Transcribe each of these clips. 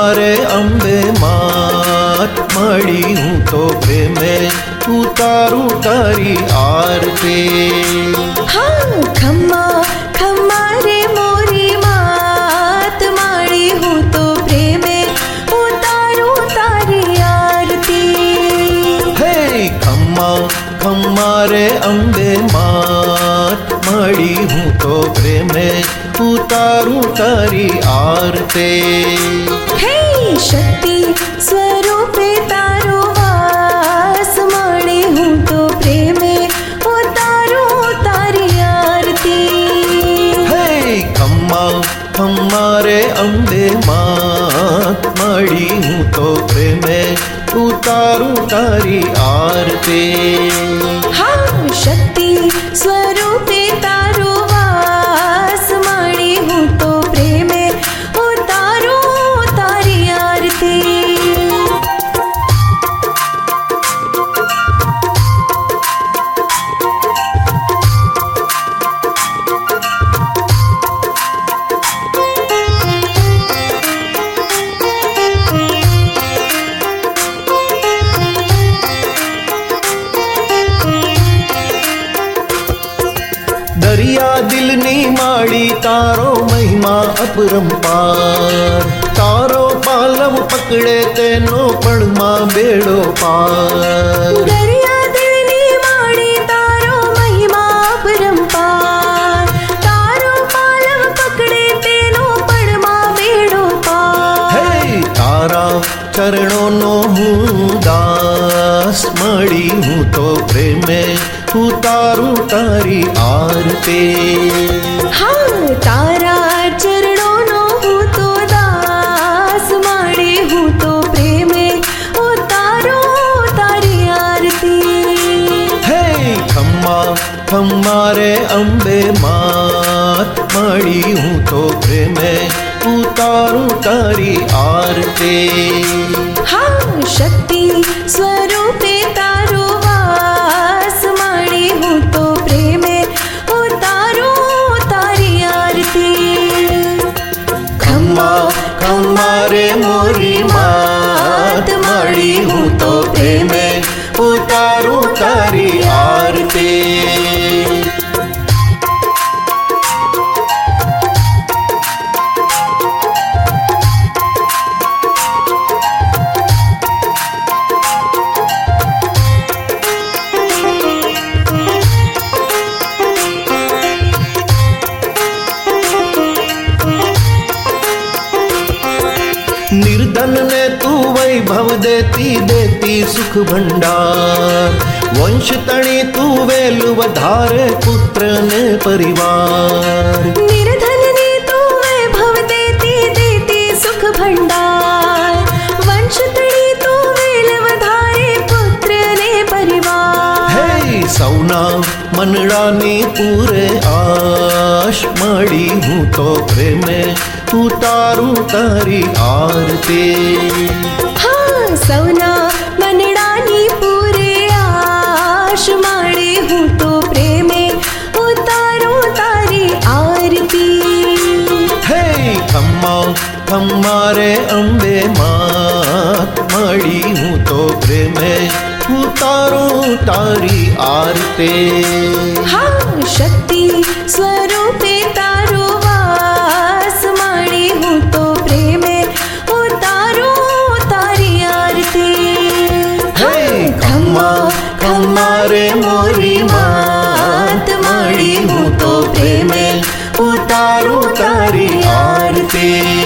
खम्मा रे अंबे मात मड़ी हूँ तो प्रेमे उतारू तारी आरती। हाँ खम्मा खम्मा रे मोरी मात माड़ी हूँ तो प्रेमे उतारू तारी आरती। हे खम्मा खम्मा रे अंबे मात मड़ी हूँ तो प्रेमे उतारू तारी आरती। हे शक्ति स्वरूपे तारो वास माड़ी हूँ तो प्रेमे उतारू तारी आरती। हे खम्मा खम्मा रे अंबे मात मड़ी हूँ तो प्रेमे उतारू तारी आरती। हाँ शक्ति स्वरूपे तारो वास माड़ी हूँ तो प्रेमे उतारू तारी आरती। दरिया दिलनी माड़ी तारो महिमा अपरंपार। तारो पालव पकड़े तेनो पड़मा बेड़ो पार। दरिया दिलनी माड़ी तारो महिमा अपरंपार। तारो पालव पकड़े तेनो पड़मा बेड़ो पार। हे तारा चरणों नो हूँ दास मड़ी हूँ तो प्रेमे उतारू तारी आरती। हाँ तारा चरणों नो हूँ तो दास माड़ी हूँ तो प्रेमे उतारो तारी आरती। हे खम्मा खम्मा रे अंबे मात मड़ी हूँ तो प्रेमे उतारू तारी आरती। हाँ शक्ति स्वरूपे तारो वास माड़ी हूँ तो प्रेमे उतारो तारी आरती। खम्मा खम्मा रे मोरी मात मड़ी हूँ तो प्रेमे उतारू तारी आरती। निर्धन ने तू वैभव देती देती सुख भंडार। वंश तणी तू वेलु वधारे पुत्र ने परिवार। निर्धन ने तू वैभव देती देती सुख भंडार। वंश तड़ी तू वेल वधारे पुत्र ने परिवार। हे सौना मनड़ानी पूरे आश मड़ी हूँ तो प्रेमे उतारू तारी आरती। हाँ सौना मनड़ानी पूरे आश माड़ी हूँ तो प्रेमे उतारू तारी आरती। हे खम्मा खम्मा रे अंबे मात मड़ी हूँ तो प्रेमे उतारू तारी आरती। हाँ शक्ति स्वरूपे तारो वास माड़ी हूँ तो प्रेमे उतारू तारी आरती। हे खम्मा खम्मा रे मोरी मात मड़ी हूँ तो प्रेमे उतारू तारी आरती।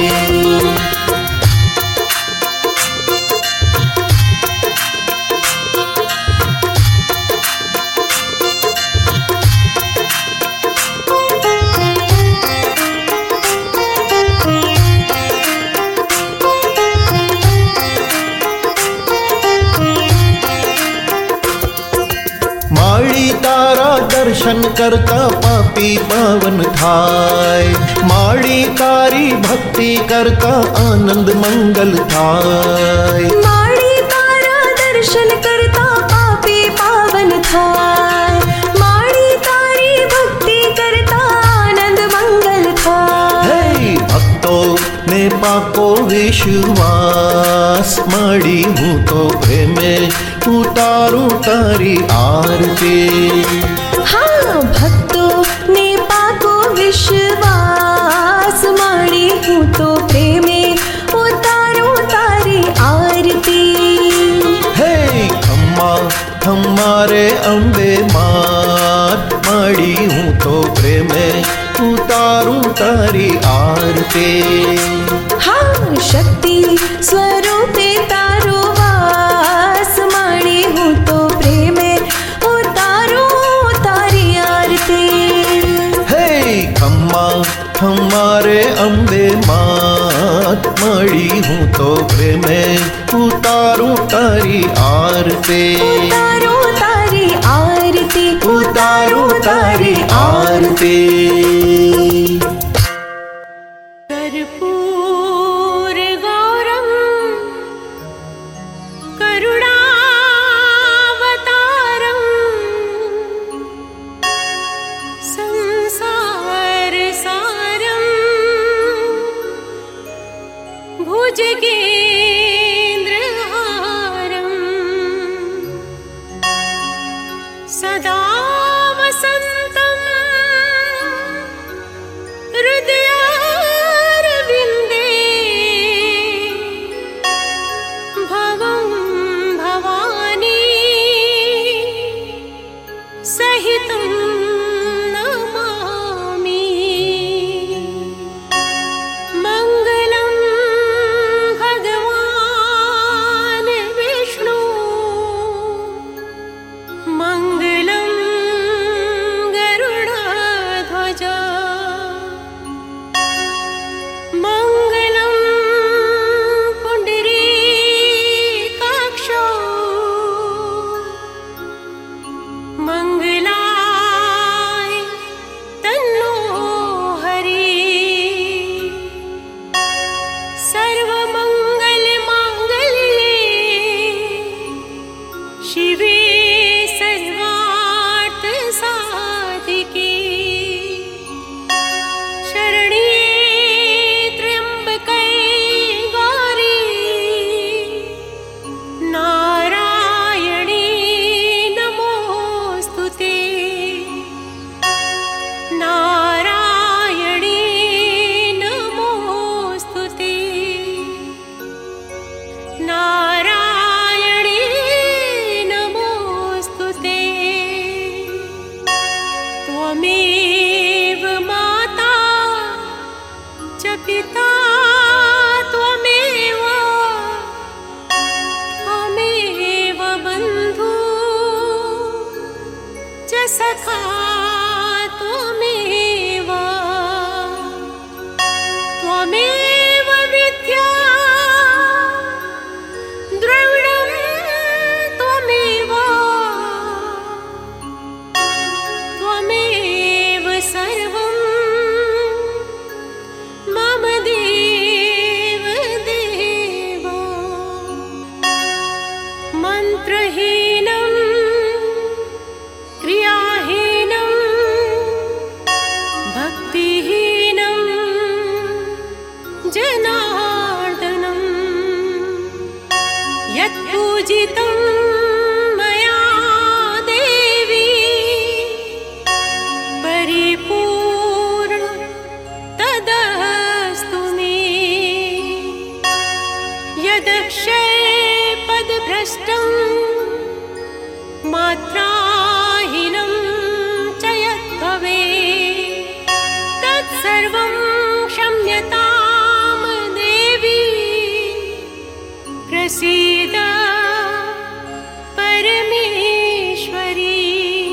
माड़ी तारा दर्शन करता पापी पावन थाय। माड़ी तारी भक्ति करता आनंद मंगल थाय। माड़ी तारा दर्शन करता पापी पावन थाय। माड़ी तारी भक्ति करता आनंद मंगल थाय। हे भक्तों ने पाको विश्वास, माड़ी हूँ तो प्रेमे उतारूं तारी आरती। हाँ भक्तों ने पाको विश्वास, माड़ी हूँ तो प्रेमे उतारूं तारी आरती। हे खम्मा हमारे अम्बे मात, माड़ी हूँ तो प्रेमे उतारूं तारी आरती। हाँ शक्ति स्वरूपे तारो वास, माड़ी हूँ तो प्रेमे उतारूं तारी आरती। हे खम्मा हमारे अम्बे मात, माड़ी हूँ तो प्रेमे उतारूं तारी आरती। उतारूं तारी आरती, उतारूं तारी आरती। कर्पूर गौरम करुणावतारम, संसार सारम भुजगेन्द्रहारम, सदा वसन्तं हृदयारविन्दे, भवं भवानी सहितं नमामि। मङ्गलं भगवान् विष्णु, मङ्गलं गरुडध्वज, मङ्गलं पुण्डरीकाक्षो, मङ्गलाय तन्नो हरि। सर्वमङ्गलमाङ्गल्ये शिवे सर्वार्थसाधिके, शरण्ये त्र्यम्बके गौरी, नारायणी नमोऽस्तुते, नारायणी नमोऽस्तुते, नारायणी नमोऽस्तुते। त्वमेव माता च पिता त्वमेव, त्वमेव बन्धु च सखा त्वमेव, त्वमेव विद्या द्रविणं त्वमेव, त्वमेव सर्वं मम देव देव। मन्त्रहीनं क्रियाहीनं भक्तिहीनं जनार्दनं, यत्पूजितं मया देवी परिपूर्ण तदस्तु मे। यदक्षयपदभ्रष्टं मात्राहीनं च यद्भवेत्, तत्सर्वं क्षम्यतां देवी। प्रसीद परमेश्वरी,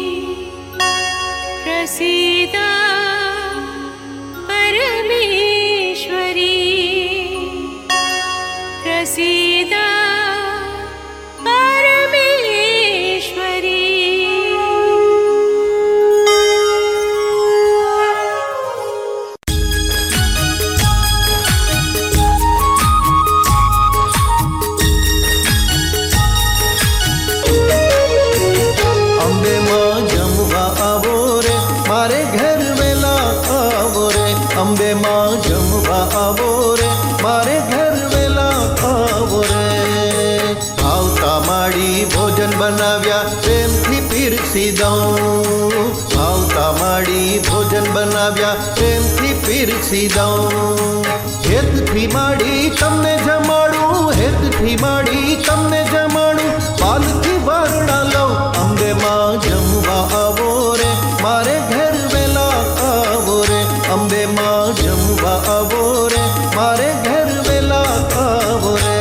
प्रसीद परमेश्वरी, प्रसीद परमेश्वरी। अम्बे माँ जमवा आवो रे, બનાવ્યા પ્રેમથી પીરસી દઉં, આવતા માડી ભોજન બનાવ્યા પ્રેમથી પીરસી દઉં. હેતથી માડી તમને જમાડું, હેતથી માડી તમને જમાડું, પાલથી વારણા લઉં. અંબે માં જમવા આવો રે, મારે ઘેર વેલા આવો રે. અંબે માં જમવા આવો રે, મારે ઘેર વેલા આવો રે.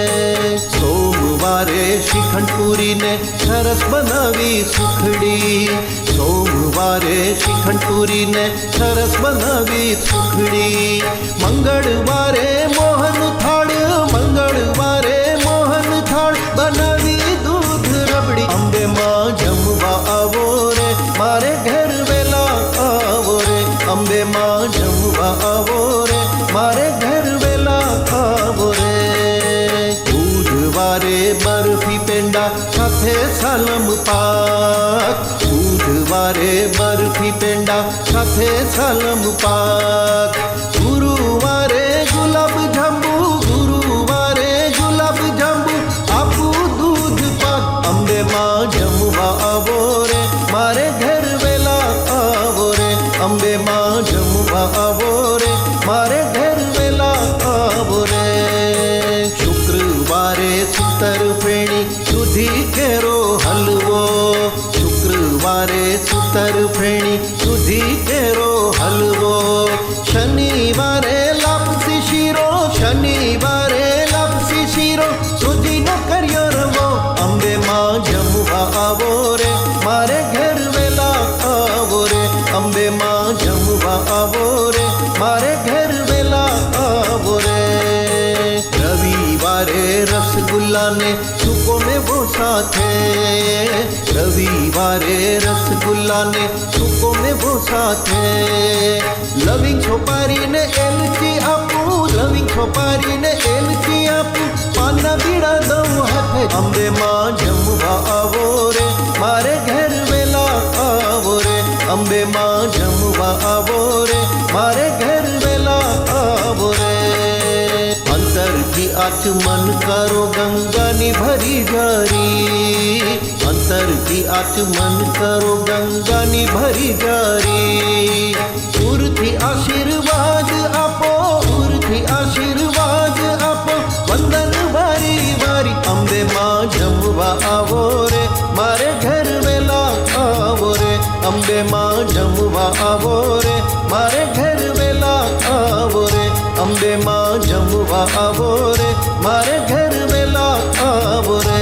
સોમવારે શ્રીખંડ પૂરીને સરસ બનાવી સુખડી, સોમવારે શ્રીખંડ પૂરીને સરસ બનાવી સુખડી. મંગળવારે મોહન થાળ, મંગળવારે મોહન થાળ બનાવી દૂધ રબડી. અંબે માં જમવા આવો રે, મારે ઘેર વેલા આવો રે. અંબે માં જમવા આવો રે, મારે ઘેર વેલા આવો રે. બુધવારે બરફી પેંડા સાથે સાલમ પાક, બુધવારે બરફી પેંડા સાથે સાલમ પાક. ગુરુવારે ગુલાબ જાંબુ, ગુરુવારે ગુલાબ જાંબુ આપું દૂધ પાક. અંબે માં જમવા આવો રે, મારે ઘેર વેલા આવો રે. અંબે માં જમવા આવો રે, મારે ઘેર વેલા આવો રે. શુક્રવારે સુતર ફેણી દૂધી કેરો હલવો, શુક્રવારે સુતર ફેણી દૂધી કેરો હલવો. શનિવારે લાપસી શીરો, શનિવારે લાપસી શીરો સુજીનો કર્યો રવો. અંબે માં જમવા આવો રે, મારે ઘેર વેલા આવો રે. અંબે માં જમવા આવો રે, મારે ઘેર વેલા આવો રે. રવિવારે રસગુલ્લાને સૂકો મેવો સાથે, રવિવારે રસગુલ્લાને સૂકો મેવો સાથે. લવિંગ છોપારીને એલચી આપું, લવિંગ છોપારીને એલચી આપું, પાનના બીડા દઉં હાથે. અંબે માં જમવા આવો રે, મારે ઘેર વેલા આવો રે. અંબે માં જમવા આવો રે, મારે ઘેર વેલા આવો રે. અંતરથી આચમન કરો ગંગાની ભરી જારી, અંતરથી આચમન કરો ગંગાની ભરી જારી. ઉરથી આશીર્વાદ આપો, ઉરથી આશીર્વાદ આપો, વંદન વારી વારી. અંબે માં જમવા આવો રે, મારે ઘેર વેલા આવો રે. અંબે માં જમવા આવો રે, મારે ઘેર વેલા આવો રે. અંબે માં જમવા આવો રે, મારે ઘેર વેલા આવો રે.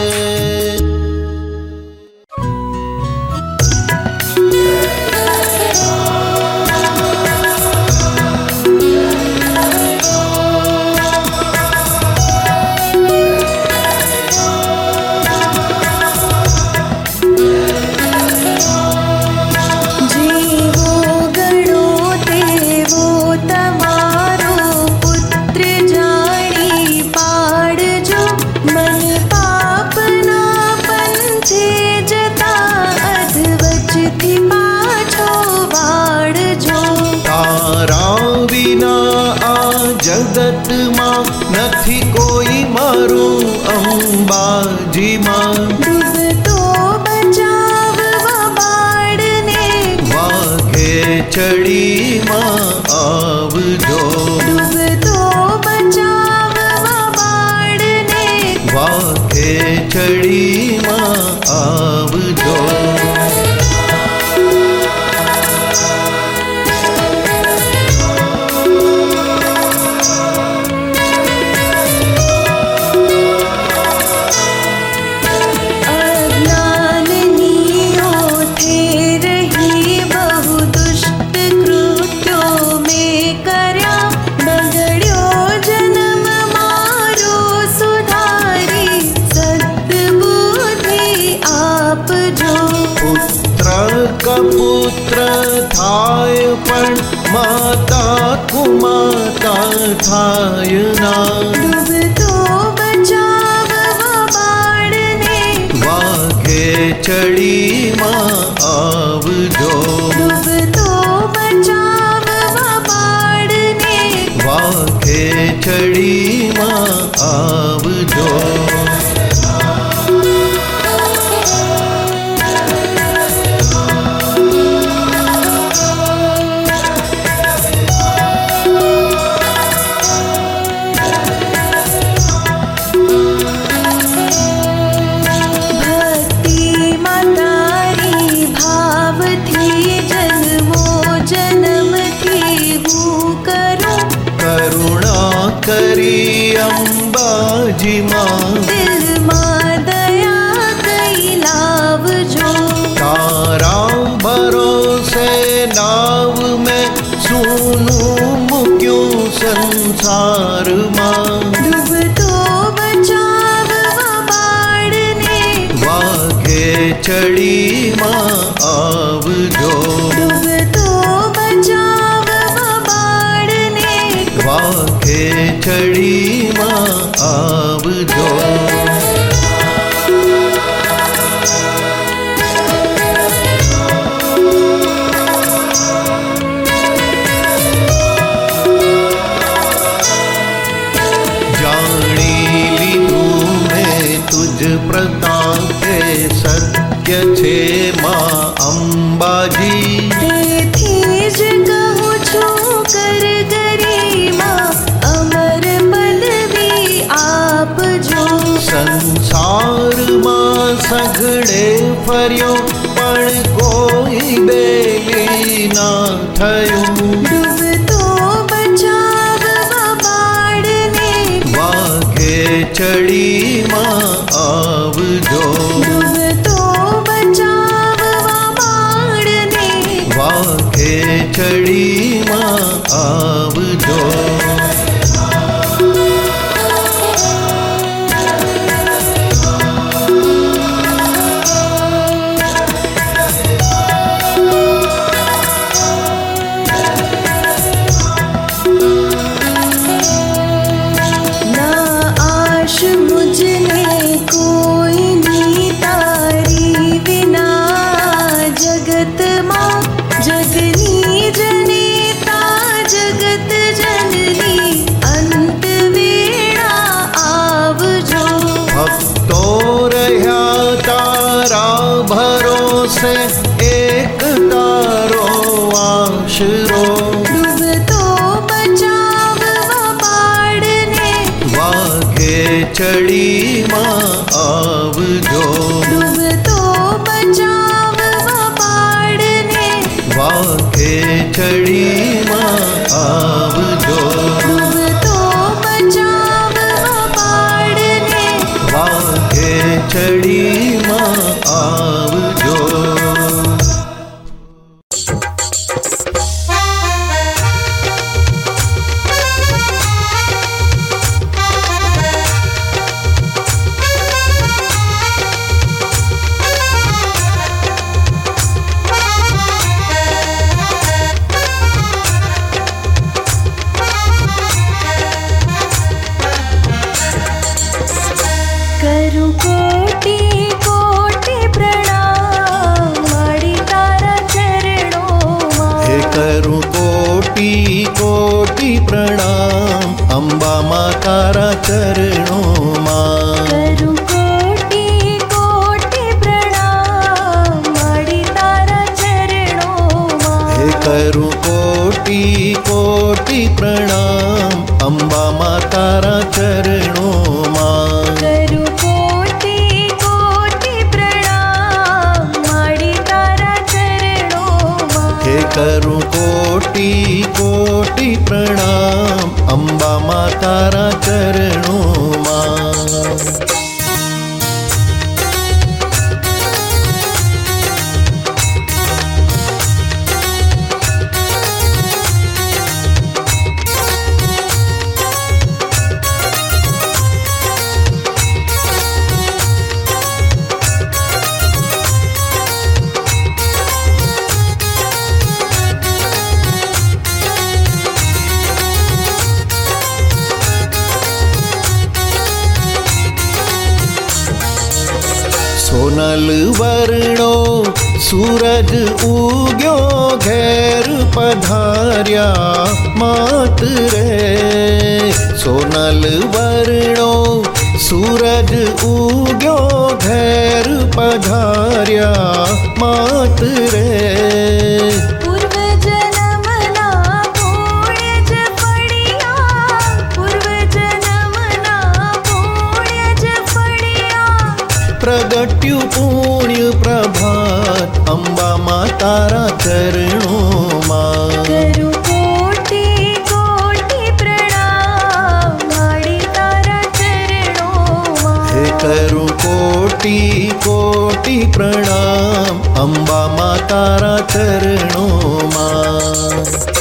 જગતમાં નથી કોઈ મારું અંબાજી માં. ડૂબતો બચાવવા બાળને, વાઘે ચડીમાં આવજો. ડૂબતો બચાવવા બાળને, વાઘે ચડીમાં આવજો. પુત્ર થાય પણ માતા કુમાતા થાય ના. ડૂબતો બચાવવા બાળને, વાઘે ચડીમાં આવજો. ડૂબતો બચાવવા બાળને, વાઘે ચડીમાં આવજો. मां दिल मां दया कई लावजो। तारा भरोसे नाव में सूनू मुक्यो संसार मां डूबतो बचाववा बाळने वाघे चढ़ी मां आवजो। डूबतो बचाववा बाळने वाघे चढ़ी मां आवजो। प्रतापे सत्य छे मां अंबाजी। તેથી જ કહું છું કર ગરિમા અમર પદવી આપજો। संसार मां सघड़े फर्यो पण कोई बेली ना थयो। ડૂબતો બચાવવા બાળને वाघे चढ़ी मां आवजो। ડૂબતો બચાવવા બાળને वाघे चढ़ी मां आवजो। ના આશ મુझने કોઈની તારી વિના જગતમાં જગની જનેતા જગત જનની અંત વેળા આવજો। भक्तो रह्या तारा भरोसे एक तारो आशरो। ડૂબતો બચાવવા બાળને वाघे चढ़ी मां आवजो। ડૂબતો બચાવવા બાળને वाघे चढ़ी मां आवजो। ડૂબતો બચાવવા બાળને वाघे चढ़ी मां आवजो। કરું કોટી કોટી પ્રણામ મારી તારા ચરણોમાં। हे करूं कोटि कोटि प्रणाम अंबा मां तारा चरणों मां। કરું કોટી કોટી પ્રણામ મારી તારા ચરણોમાં। हे करूं कोटि कोटि प्रणाम अंबा मां तारा चरणों मां। કરું કોટી કોટી પ્રણામ મારી તારા ચરણોમાં। हे करूं कोटि कोटि प्रणाम अंबा मां तारा चरणों मां। सोनल वर्णो सूरज उग्यो घेर पधार्या मात रे। सोनल वर्णो सूरज उग्यो घेर पधार्या मात रे। પૂર્વ જન્મના પુણ્ય જ ફળિયા। પૂર્વ જન્મના પુણ્ય જ ફળિયા। प्रगट्यु पुण्य प्रभात अंबा मां तारा चरणों मां। કરું કોટી કોટી પ્રણામ મારી તારા ચરણોમાં। અંબા મા તારા ચરણોમાં.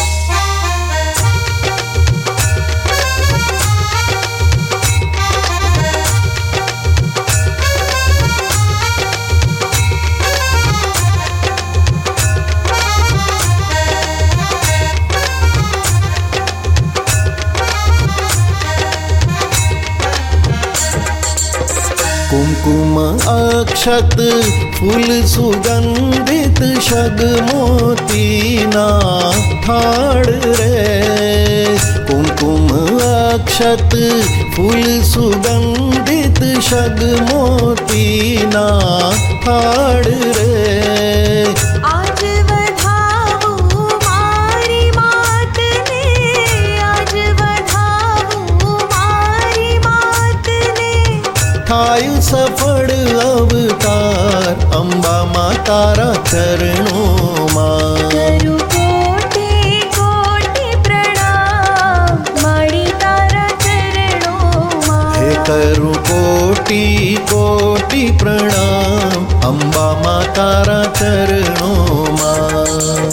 कुमकुम अक्षत फूल सुगंधित शग मोतीना थाड़ रे. कुमकुम अक्षत फूल सुगंधित शग मोतीना थाड़ रे. आज વધાવું મારી માતને, આજ વધાવું મારી માતને. થાય સફળ અવતાર અંબા મા તારા ચરણોમાં. કરું કોટી કોટી પ્રણામ મારી તારા ચરણોમાં. હે કરું કોટી કોટી પ્રણામ અંબા મા તારા ચરણોમાં.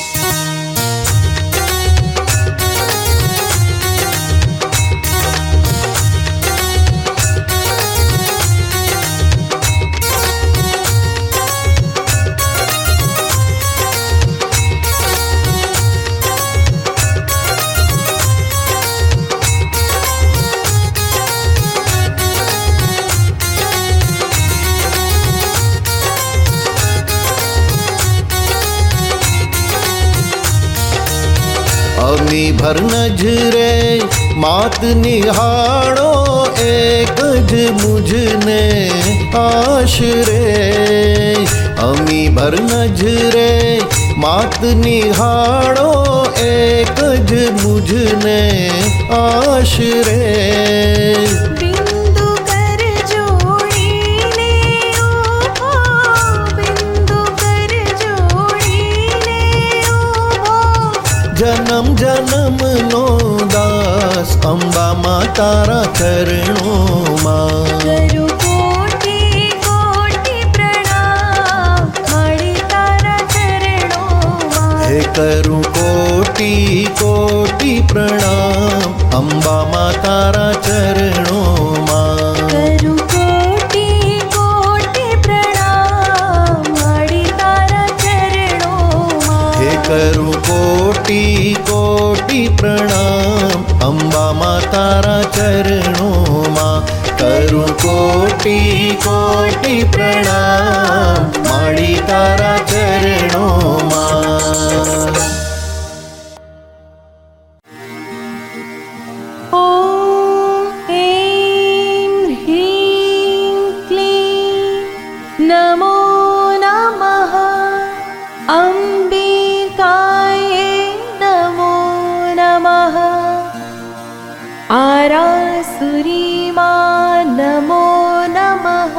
અમી ભર નજરે માત નિહાળો એક જ મુझને આશરે. અમી ભર નજરે માત નિહાળો એક જ મુझને આશરે. બિંદુ કર જોડીને ઊભો, બિંદુ કર જોડીને ઊભો. જન્મ જન્મનો દાસ અંબા મા તારા ચરણોમાં. કરું કોટી કોટી પ્રણામ મારી તારા ચરણોમાં. હે કરું કોટી કોટી પ્રણામ અંબા મા તારા ચરણોમાં. કરું કોટી કોટી પ્રણામ મારી તારા ચરણોમાં. હે કરું કોટી કોટી પ્રણામ અંબા મા તારા ચરણોમાં. કરું કોટી કોટી પ્રણામ માડી તારા ચરણોમાં. ॐ ऐं ह्रीं क्लीं नमो नमः. अम्बिकायै नमो नमः. आरासुरीमा नमो नमः.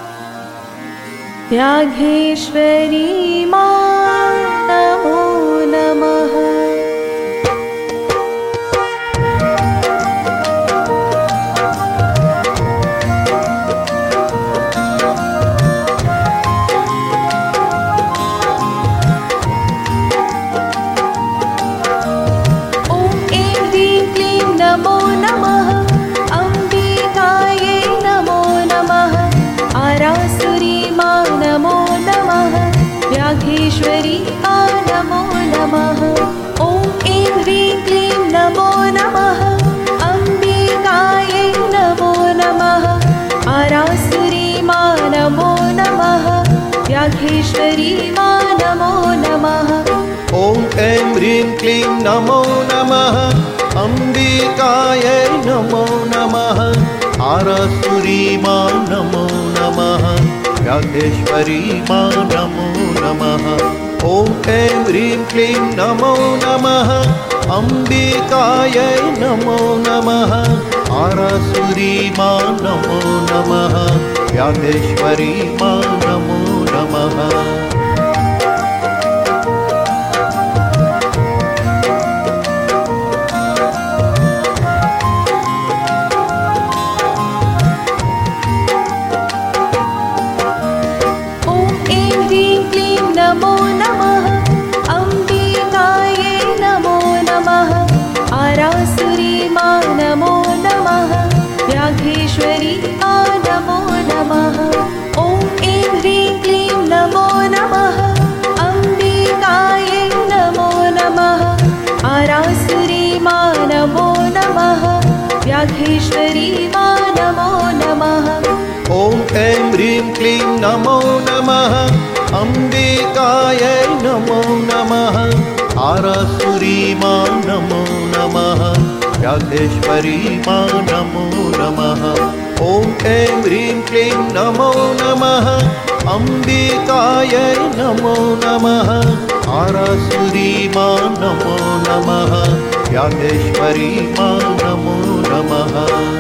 त्यागेश्वरीमा नमो नमः. नमो नमः. अम्बिकायै नमो नमः. आरासुरीमा नमो नमः. व्याघ्रेश्वरीमा नमो नमः. ॐ ऐं ह्रीं क्लीं नमो नमः. अम्बिकायै नमो नमः. आरासुरीमा नमो नमः. व्याघ्रेश्वरीमा नमो नमः. ॐ ऐं ह्रीं क्लीं नमो नमः. અંબિકાય નમો નમઃ. આરસુરીમાં નમો નમઃ. વ્યાઘેશ્વરીમાં નમો નમઃ. ॐ ऐं ह्रीं क्लीं नमो नमः. અંબિકાય નમો નમઃ. આરસુરીમાં નમો નમઃ. વ્યાઘેશ્વરીમાં નમો નમઃ. नमो नमः व्याघ्रेश्वरी मा नमो नमः ॐ ऐं ह्रीं क्लीं नमो नमः अम्बिकायै नमो नमः आरासुरी मा नमो नमः व्याघ्रेश्वरी मा नमो नमः ॐ ऐं ह्रीं क्लीं नमो नमः अम्बिकायै नमो नमः आरासुरी मा नमो नमः व्याघ्रेश्वरी मा नमो नमः ॐ ऐं ह्रीं क्लीं नमो नमः अम्बिकायै नमो नमः आरासुरी मा नमो नमः व्याघ्रेश्वरी मा नमो नमः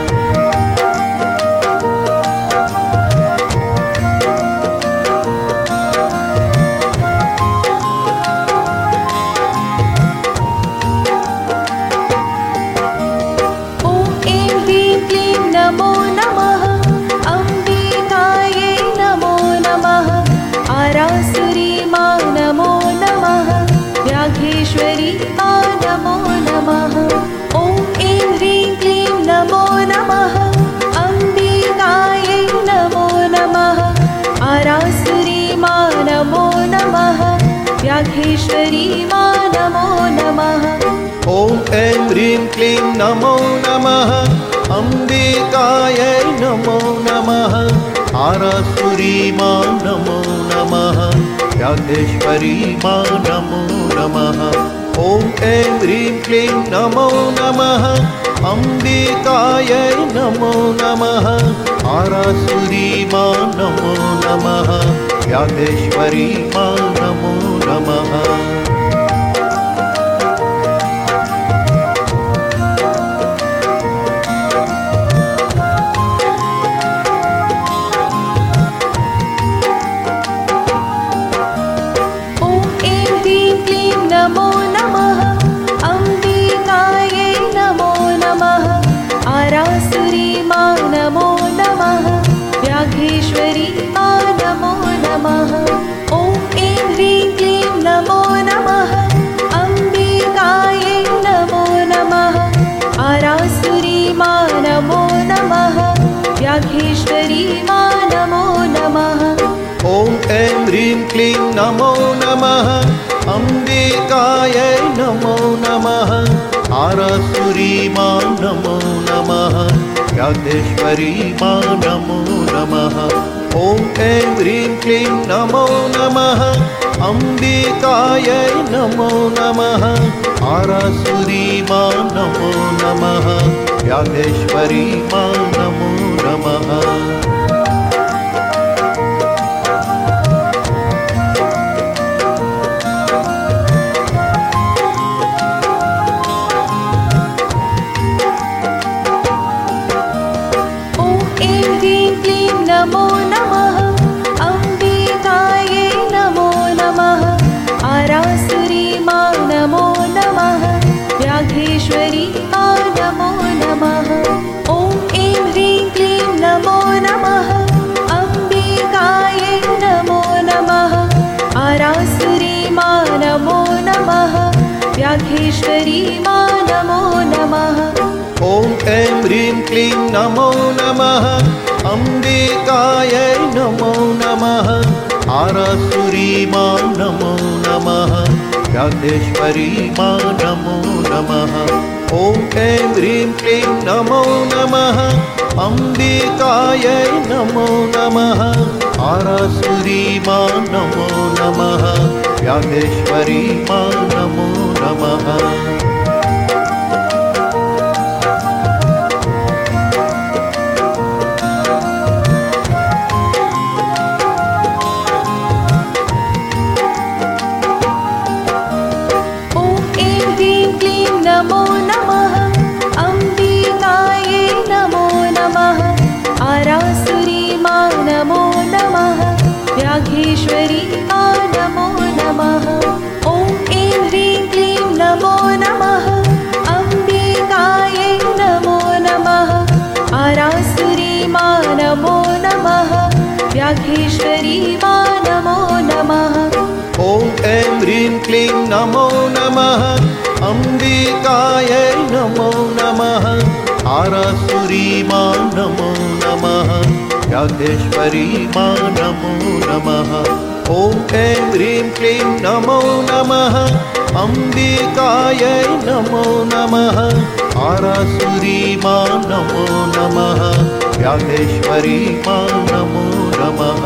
नमो नमः अम्बिकायै नमो नमः आरासुरी मा नमो नमः व्याघ्रेश्वरी मा नमो नमः ॐ ऐं ह्रीं क्लीं नमो नमः अम्बिकायै नमो नमः आरासुरी मा नमो नमः व्याघ्रेश्वरी मा नमो नमः ॐ ऐं ह्रीं क्लीं नमो नमः अम्बिकायै नमो नमः आरासुरी मा नमो नमः व्याघ्रेश्वरी मा नमो नमः ॐ ऐं ह्रीं क्लीं नमो नमः अम्बिकायै नमो नमः आरासुरी मा नमो नमः व्याघ्रेश्वरी मा नमो नमः नमो नमः अम्बिकायै नमो नमः आरासुरी मा नमो नमः व्याघ्रेश्वरी मा नमो नमः ॐ ऐं ह्रीं क्लीं नमो नमः अम्बिकायै नमो नमः आरासुरी मा नमो नमः व्याघ्रेश्वरी मा नमो नमः ॐ ऐं ह्रीं क्लीं नमो नमः अम्बिकायै नमो नमः आरासुरी मा नमो नमः व्याघ्रेश्वरी मा नमो नमः ॐ ऐं ह्रीं क्लीं नमो नमः अम्बिकायै नमो नमः आरासुरी मा नमो नमः व्याघ्रेश्वरी मा नमो नमः नमो नमः अम्बिकायै नमो नमः आरासुरी मा नमो नमः व्याघ्रेश्वरी मा नमो नमः ॐ ऐं ह्रीं क्लीं नमो नमः अम्बिकायै नमो नमः आरासुरी मा नमो नमः व्याघ्रेश्वरी मा नमो नमः ॐ ऐं ह्रीं क्लीं नमो नमः अम्बिकायै नमो नमः आरासुरी मा नमो नमः व्याघ्रेश्वरी मा नमो नमः ॐ ऐं ह्रीं क्लीं नमो नमः अम्बिकायै नमो नमः आरासुरी मा नमो नमः व्याघ्रेश्वरी मा नमो नमः नमो नमः अम्बिकायै नमो नमः आरासुरी मा नमो नमः व्याघ्रेश्वरी मा नमो नमः ॐ ऐं ह्रीं क्लीं नमो नमः अम्बिकायै नमो नमः आरासुरी मा नमो नमः व्याघ्रेश्वरी मा नमो नमः ॐ ऐं ह्रीं क्लीं नमो नमः अम्बिकायै नमो नमः आरासुरी मा नमो नमः व्याघ्रेश्वरी मा नमो नमः ॐ ऐं ह्रीं क्लीं नमो नमः अम्बिकायै नमो नमः आरासुरी मा नमो नमः व्याघ्रेश्वरी मा नमो नमः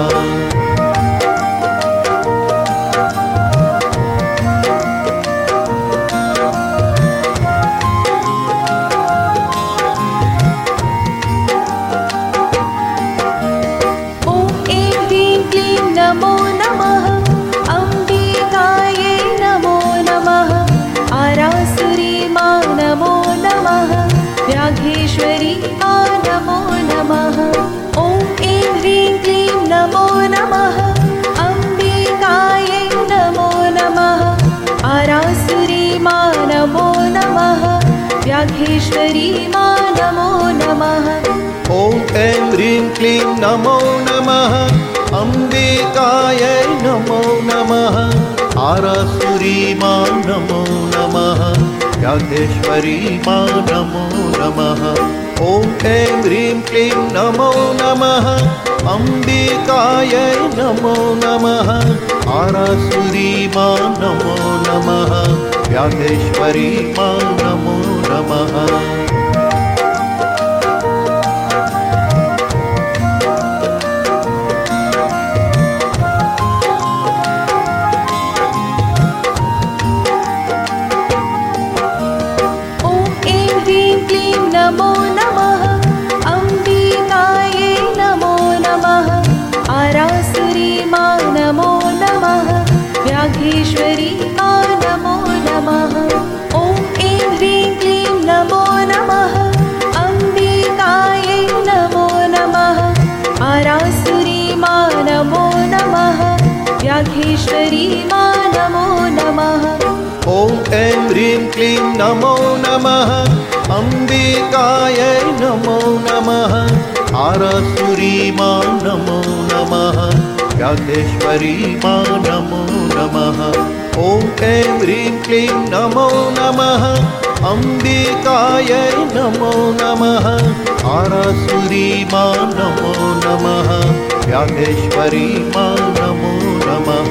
नमो नमः अम्बिकायै नमो नमः आरासुरी मा नमो नमः व्याघ्रेश्वरी मा नमो नमः ॐ ऐं ह्रीं क्लीं नमो नमः अम्बिकायै नमो नमः आरासुरी मा नमो नमः व्याघ्रेश्वरी मा नमो नमः ॐ ऐं ह्रीं क्लीं नमो नमः अम्बिकायै नमो नमः आरासुरी मा नमो नमः व्याघ्रेश्वरी मा नमो नमः ॐ ऐं ह्रीं क्लीं नमो नमः अम्बिकायै नमो नमः आरासुरी मा नमो नमः व्याघ्रेश्वरी मा नमो नमः नमो नमः अम्बिकायै नमो नमः आरासुरी मा नमो नमः व्याघ्रेश्वरी मा नमो नमः ॐ ऐं ह्रीं क्लीं नमो नमः अम्बिकायै नमो नमः आरासुरी मा नमो नमः व्याघ्रेश्वरी मा नमो नमः ॐ ऐं ह्रीं क्लीं नमो नमः अम्बिकायै नमो नमः आरासुरी मा नमो नमः व्याघ्रेश्वरी मा नमो नमः ॐ ऐं ह्रीं क्लीं नमो नमः अम्बिकायै नमो नमः आरासुरी मा नमो नमः व्याघ्रेश्वरी मा नमो नमः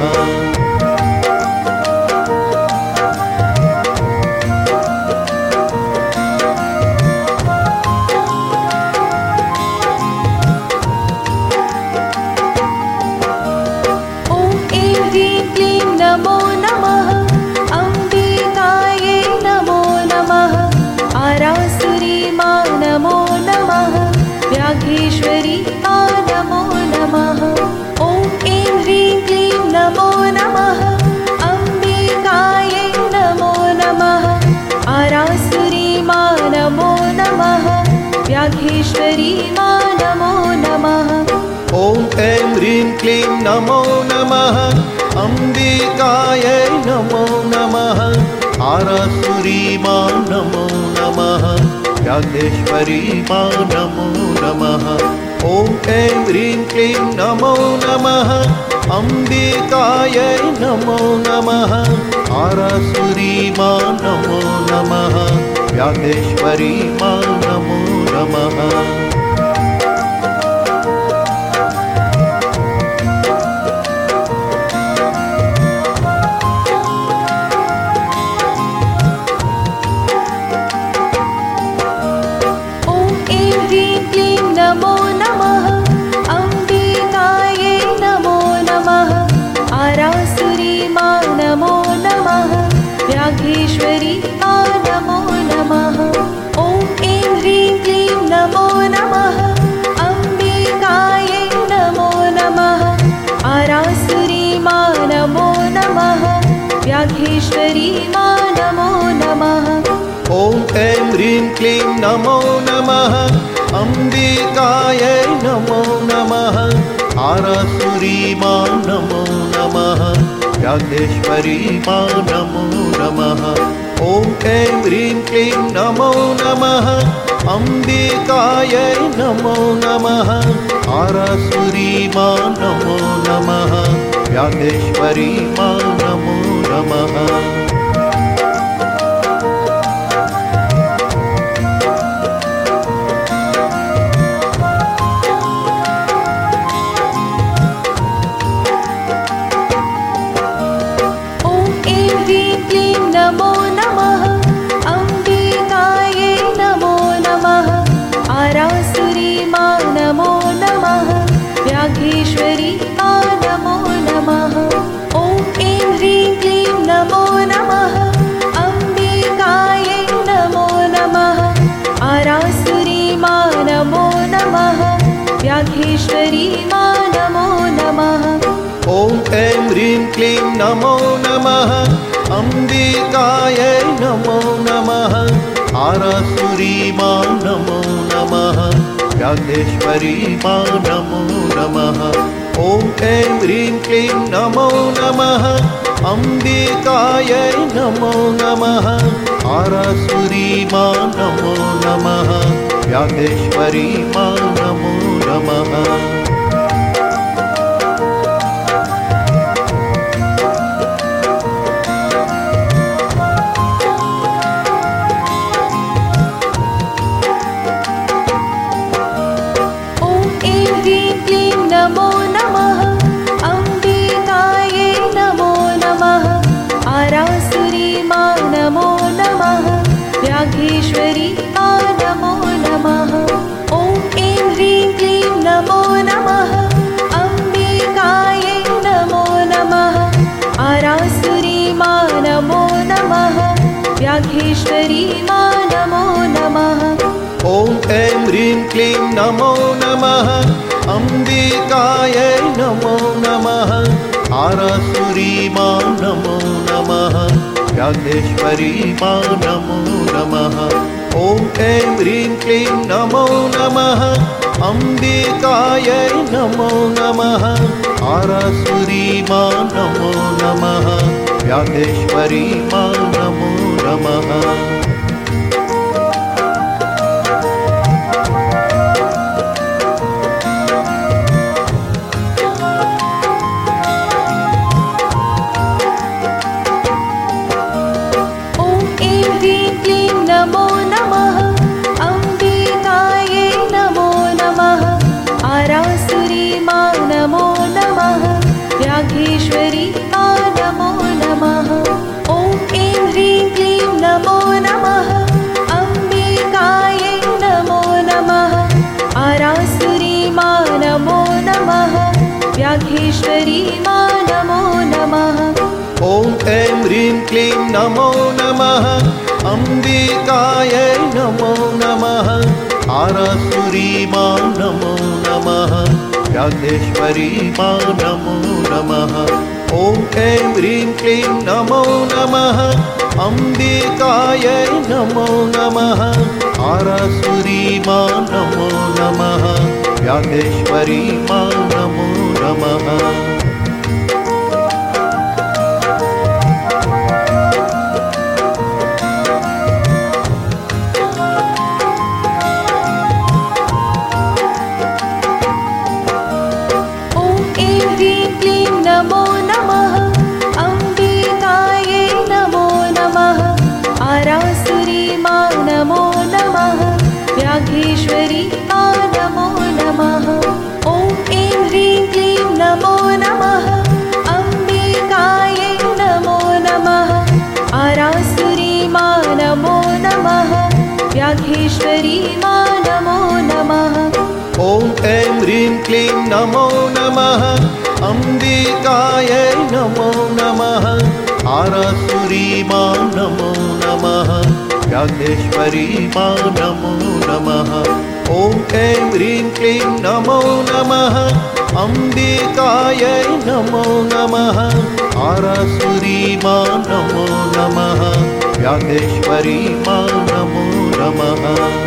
नमो नमः अम्बिकायै नमो नमः आरासुरी मा नमो नमः व्याघ्रेश्वरी मा नमो नमः ॐ ऐं ह्रीं क्लीं नमो नमः अम्बिकायै नमो नमः आरासुरी मा नमो नमः व्याघ्रेश्वरी मा नमो नमः ॐ ऐं ह्रीं क्लीं नमो नमः अम्बिकायै नमो नमः आरासुरी मा नमो नमः व्याघ्रेश्वरी मा नमो नमः ॐ ऐं ह्रीं क्लीं नमो नमः अम्बिकायै नमो नमः आरासुरी मा नमो नमः व्याघ्रेश्वरी मा नमो नमः नमो नमः अम्बिकायै नमो नमः आरासुरी मा नमो नमः व्याघ्रेश्वरी मा नमो नमः ॐ ऐं ह्रीं क्लीं नमो नमः अम्बिकायै नमो नमः आरासुरी मा नमो नमः व्याघ्रेश्वरी मा नमो नमः ॐ ऐं ह्रीं क्लीं नमो नमः अम्बिकायै नमो नमः आरासुरी मा नमो नमः व्याघ्रेश्वरी मा नमो नमः ॐ ऐं ह्रीं क्लीं नमो नमः अम्बिकायै नमो नमः आरासुरी मा नमो नमः व्याघ्रेश्वरी मा नमो नमः व्याघ्रेश्वरी मा नमो नमः। ॐ ऐं ह्रीं क्लीं नमो नमः। अम्बिकायै नमो नमः। आरासुरी मा नमो नमः। व्याघ्रेश्वरी मा नमो नमः। ॐ ऐं ह्रीं क्लीं नमो नमः। अम्बिकायै नमो नमः। आरासुरी मा नमो नमः। व्याघ्रेश्वरी मा नमो नमः। नमो नमः। अम्बिकायै नमो नमः। आरासुरी मा नमो नमः। व्याघ्रेश्वरी मा नमो नमः। ॐ ऐं ह्रीं क्लीं नमो नमः। अम्बिकायै नमो नमः। आरासुरी मा नमो नमः। व्याघ्रेश्वरी मा नमो नमः। ॐ ऐं ह्रीं क्लीं नमो नमः। अम्बिकायै नमो नमः। आरासुरी मा नमो नमः। व्याघ्रेश्वरी मा नमो नमः। ॐ ऐं ह्रीं क्लीं नमो नमः। अम्बिकायै नमो नमः। आरासुरी मा नमो नमः। व्याघ्रेश्वरी मा नमो नमः। नमो नमः। अम्बिकायै नमो नमः। आरासुरी मा नमो नमः। व्याघ्रेश्वरी मा नमो नमः। ॐ ऐं ह्रीं क्लीं नमो नमः। अम्बिकायै नमो नमः। आरासुरी मा नमो नमः। व्याघ्रेश्वरी मा नमो नमः। ॐ ऐं ह्रीं क्लीं नमो नमः। अम्बिकायै नमो नमः। आरासुरी मा नमो नमः। व्याघ्रेश्वरी मा नमो नमः। ॐ ऐं ह्रीं क्लीं नमो नमः। अम्बिकायै नमो नमः। आरासुरी मा नमो नमः। व्याघ्रेश्वरी मा नमो नमः। नमो नमः। अम्बिकायै नमो नमः। आरासुरी मा नमो नमः। व्याघ्रेश्वरी मा नमो नमः। ॐ ऐं ह्रीं क्लीं नमो नमः। अम्बिकायै नमो नमः। आरासुरी मा नमो नमः। व्याघ्रेश्वरी मा नमो नमः। ॐ ऐं ह्रीं क्लीं नमो नमः। अम्बिकायै नमो नमः। आरासुरी मा नमो नमः। व्याघ्रेश्वरी मा नमो नमः। ॐ ऐं ह्रीं क्लीं नमो नमः। अम्बिकायै नमो नमः। आरासुरी मा नमो नमः। व्याघ्रेश्वरी मा नमो नमः।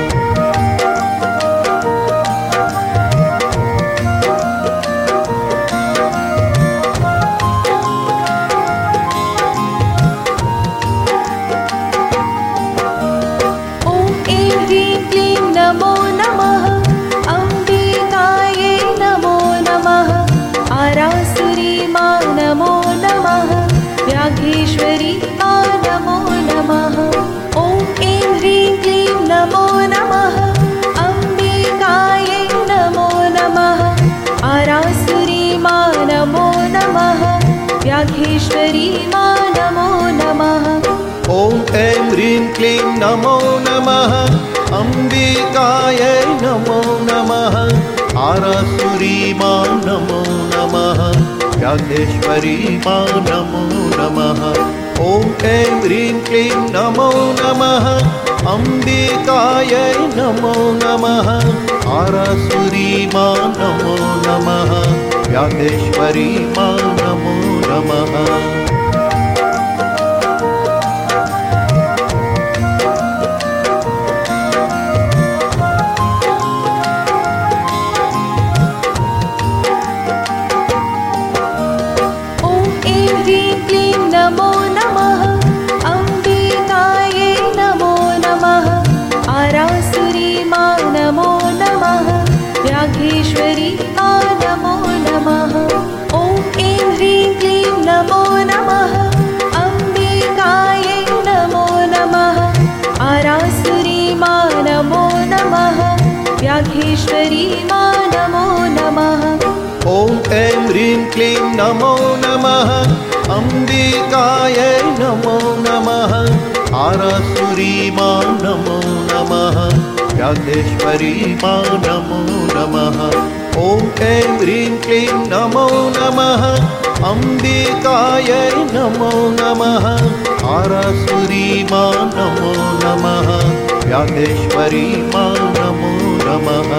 नमो नमः। अम्बिकायै नमो नमः। आरासुरी मा नमो नमः। व्याघ्रेश्वरी मा नमो नमः। ॐ ऐं ह्रीं क्लीं नमो नमः। अम्बिकायै नमो नमः। आरासुरी मा नमो नमः। व्याघ्रेश्वरी मा नमो नमः। ॐ ऐं ह्रीं क्लीं नमो नमः। अम्बिकायै नमो नमः। आरासुरी मा नमो नमः। व्याघ्रेश्वरी मा नमो नमः। ॐ ऐं ह्रीं क्लीं नमो नमः अम्बिकायै नमो नमः आरासुरी मा नमो नमः व्याघ्रेश्वरी मा नमो नमः व्याघ्रेश्वरी नमो नमः ॐ ऐं ह्रीं क्लीं नमो नमः अम्बिकायै नमो नमः आरासुरी मा नमो नमः व्याघ्रेश्वरी मा नमो नमः ॐ ऐं ह्रीं क्लीं नमो नमः अम्बिकायै नमो नमः आरासुरी मा नमो नमः व्याघ्रेश्वरी मा नमो नमः ॐ ऐं ह्रीं क्लीं नमो नमः अम्बिकायै नमो नमः आरासुरी मा नमो नमः व्याघ्रेश्वरी मा नमो नमः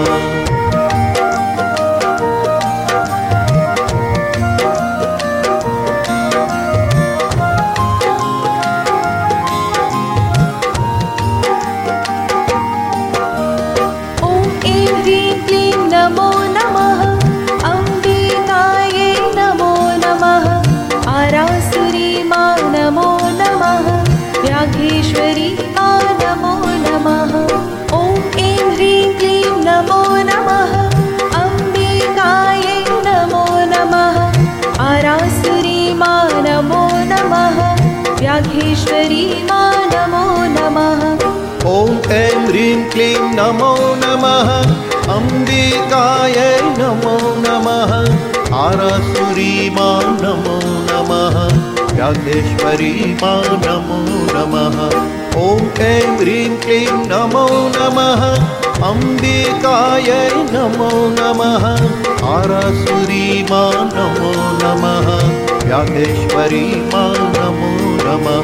नमो नमः अम्बिकायै नमो नमः आरासुरी मा नमो नमः व्याघ्रेश्वरी नमो नमः ॐ ऐं ह्रीं क्लीं नमो नमः अम्बिकायै नमो नमः आरासुरी मा नमो नमः व्याघ्रेश्वरी मा नमो नमः ॐ ऐं ह्रीं क्लीं नमो नमः अम्बिकायै नमो नमः आरासुरी मा नमो नमः व्याघ्रेश्वरी मा नमो नमः ॐ ऐं ह्रीं क्लीं नमो नमः अम्बिकायै नमो नमः आरासुरी मा नमो नमः व्याघ्रेश्वरी मा नमो नमः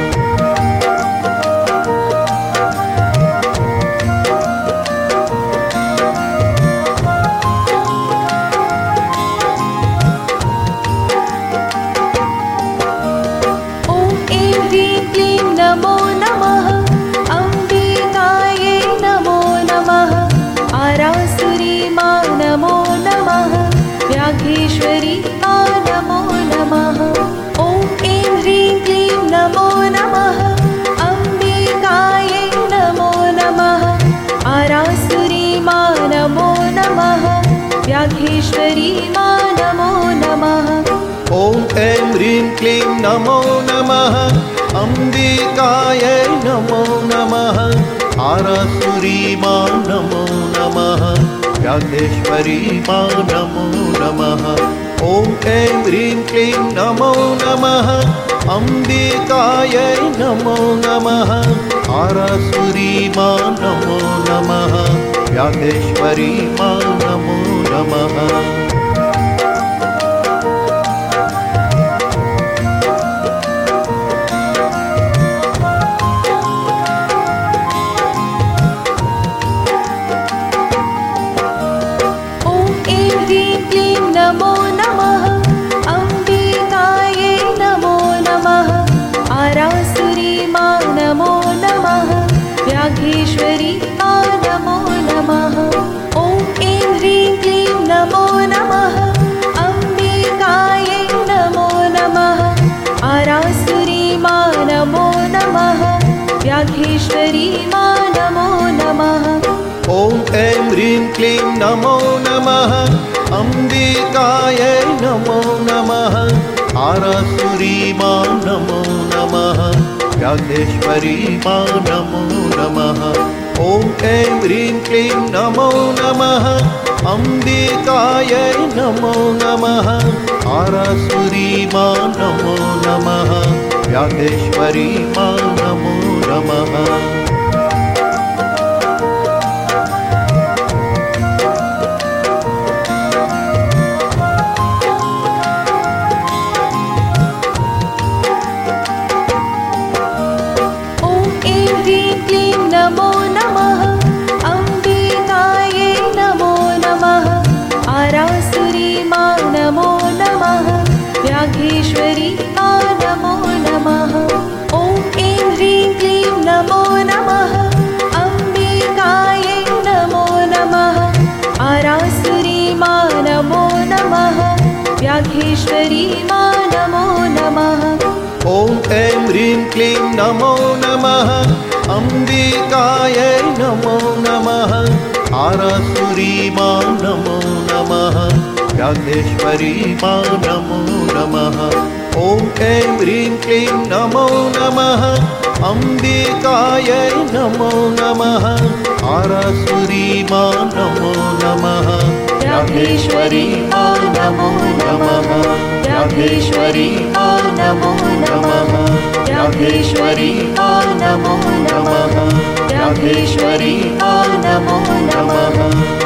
नमो नमः अम्बिकायै नमो नमः आरासुरी मा नमो नमः व्याघ्रेश्वरी नमो नमः ॐ ऐं ह्रीं क्लीं नमो नमः अम्बिकायै नमो नमः आरासुरी मा नमो नमः व्याघ्रेश्वरी मा नमो नमः ॐ ऐं ह्रीं क्लीं नमो नमः अम्बिकायै नमो नमः आरासुरी मा नमो नमः व्याघ्रेश्वरी मा नमो नमः ॐ ऐं ह्रीं क्लीं नमो नमः अम्बिकायै नमो नमः आरासुरी मा नमो नमः व्याघ्रेश्वरी मा नमो नमः नमो नमः अम्बिकायै नमो नमः आरासुरी मा नमो नमः व्याघ्रेश्वरी नमो नमः ॐ ऐं ह्रीं क्लीं नमो नमः अम्बिकायै नमो नमः आरासुरी मा नमो नमः व्याघ्रेश्वरी मा नमो नमः ॐ ऐं ह्रीं क्लीं नमो नमः अम्बिकायै नमो नमः आरासुरी मा नमो नमः व्याघ्रेश्वरी मा नमो नमः ॐ ऐं ह्रीं क्लीं नमो नमः अम्बिकायै नमो नमः आरासुरी मा नमो नमः व्याघ्रेश्वरी मा नमो नमः राजेश्वरी मा नमो नमः। ॐ ऐं ह्रीं क्लीं नमो नमः। अम्बिकायै नमो नमः। आरासुरी मा नमो नमः। व्याघ्रेश्वरी मा नमो नमः। ॐ ऐं ह्रीं क्लीं नमो नमः। अम्बिकायै नमो नमः। आरासुरी मा नमो नमः। व्याघ्रेश्वरी मा नमो नमः। व्याघ्रेश्वरी मा नमो नमः। व्याघ्रेश्वरी मा नमो नमः। व्याघ्रेश्वरी मा नमो नमः।